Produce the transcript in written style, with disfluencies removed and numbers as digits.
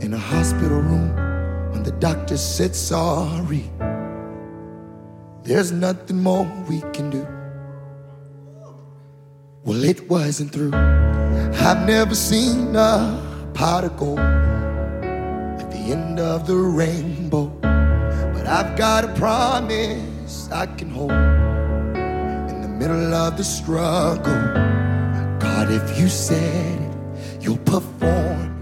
in a hospital room when the doctor said sorry. There's nothing more we can do. Well, it wasn't through. I've never seen a pot of gold at the end of the rainbow, but I've got a promise I can hold in the middle of the struggle. God, if you said it, you'll perform.